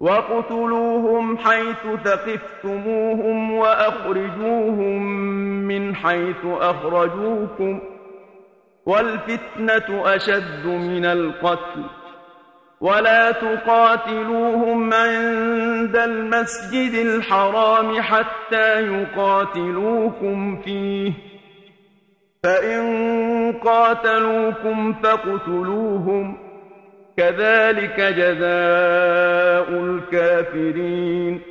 وَاقْتُلُوهُمْ حَيْثُ ثَقِفْتُمُوهُمْ وَأَخْرِجُوهُم مِّنْ حَيْثُ أَخْرَجُوكُمْ ۚ وَالْفِتْنَةُ أَشَدُّ مِنَ الْقَتْلِ ۚ وَلَا تُقَاتِلُوهُمْ عِندَ الْمَسْجِدِ الْحَرَامِ حَتَّىٰ يُقَاتِلُوكُمْ فِيهِ ۖ فَإِن قَاتَلُوكُمْ فَاقْتُلُوهُمْ ۗ كَذَٰلِكَ جَزَاءُ الْكَافِرِينَ.